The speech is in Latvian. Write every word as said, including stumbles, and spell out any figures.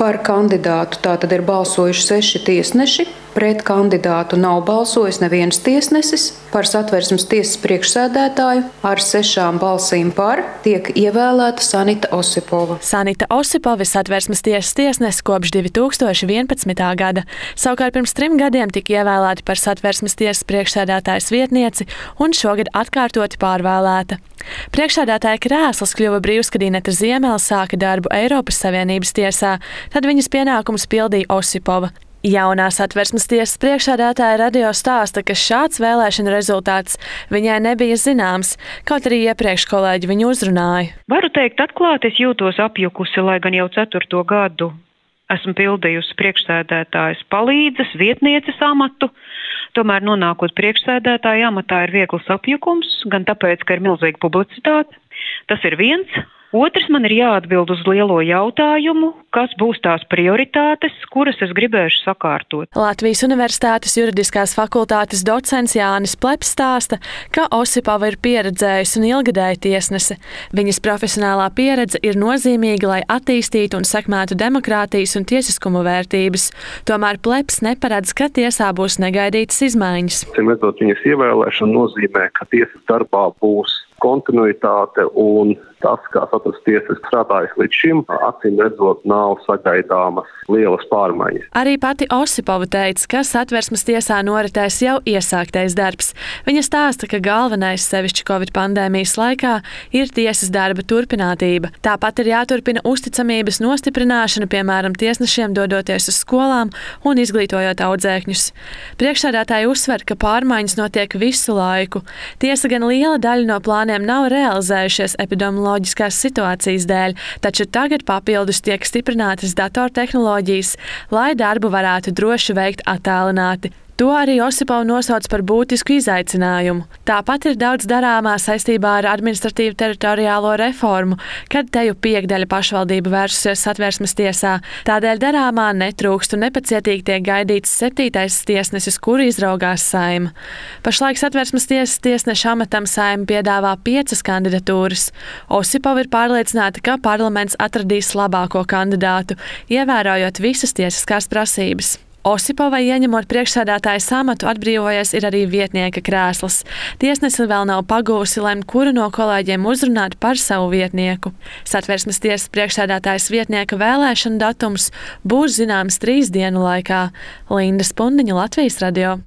Par kandidātu tātad ir balsojuši seši tiesneši. Pret kandidātu nav balsojis neviens tiesnesis. Par Satversmes tiesas priekšsēdētāju ar sešām balsīm par tiek ievēlēta Sanita Osipova. Sanita Osipova ir Satversmes tiesas tiesnese kopš divi tūkstoši vienpadsmitā gada. Savukārt pirms trim gadiem tika ievēlēta par Satversmes tiesas priekšsēdētājas vietnieci un šogad atkārtoti pārvēlēta. Priekšsēdētāja krēsls kļuva brīvs, kad Ineta Ziemele sāka darbu Eiropas Savienības tiesā, tad viņas pienākumus pildīja Osipova. Jaunā Satversmes tiesas priekšsēdētāja radio stāsta, ka šāds vēlēšanu rezultāts viņai nebija zināms, kaut arī iepriekš kolēģi viņu uzrunāja. Varu teikt atklāti, es jūtos apjukusi, lai gan jau ceturto gadu esmu pildījusi priekšsēdētājas palīdzes, vietnieces amatu. Tomēr nonākot priekšsēdētāja amatā ir viegls apjukums, gan tāpēc, ka ir milzīga publicitāte. Tas ir viens. Otrs, man ir jāatbild uz lielo jautājumu, kas būs tās prioritātes, kuras es gribēšu sakārtot. Latvijas Universitātes juridiskās fakultātes docents Jānis Pleps stāsta, ka Osipova ir pieredzējusi un ilgadēja tiesnese. Viņas profesionālā pieredze ir nozīmīga, lai attīstītu un sekmētu demokrātijas un tiesiskumu vērtības. Tomēr Pleps neparedz, ka tiesā būs negaidītas izmaiņas. Redzot, viņas ievēlēšana nozīmē, ka tiesas darbā būs kontinuitāte un tas, kā Satversmes tiesa strādājas līdz šim, acīm redzot, nav sagaidāmas lielas pārmaiņas. Arī pati Osipova teica, ka Satversmes tiesā noritēs jau iesāktais darbs. Viņa stāsta, ka galvenais, sevišķi Covid pandēmijas laikā, ir tiesas darba turpinātība. Tāpat ir jāturpina uzticamības nostiprināšana, piemēram, tiesnešiem dodoties uz skolām un izglītojot audzēkņus. Priekšsēdētāji uzsver, ka pārmaiņas notiek visu laiku. Tiesa gan liela daļa no plāniem nav realizējušies epidemioloģiskās situācijas dēļ, taču tagad papildus tiek stiprinātas datortehnoloģijas, lai darbu varētu droši veikt attālināti. To arī Osipova nosauc par būtisku izaicinājumu. Tāpat ir daudz darāmā saistībā ar administratīvu teritoriālo reformu, kad teju piekdaļa pašvaldību vērsusies Satversmes tiesā. Tādēļ darāmā netrūkst un nepacietīgi tiek gaidīts septītais tiesnesis, kuru izraugās Saeima. Pašlaik Satversmes tiesas tiesneša amatam Saeima piedāvā piecas kandidatūras. Osipova ir pārliecināta, ka parlaments atradīs labāko kandidātu, ievērojot visas tiesiskās prasības. Osipovai ieņemot priekšsēdētājas amatu atbrīvojies ir arī vietnieka krēsls. Tiesnese vēl nav pagūsi lemt, kuru no kolēģiem uzrunāt par savu vietnieku. Satversmes tiesas priekšsēdētājas vietnieka vēlēšana datums būs zināms trīs dienu laikā. Linda Spundiņa, Latvijas radio.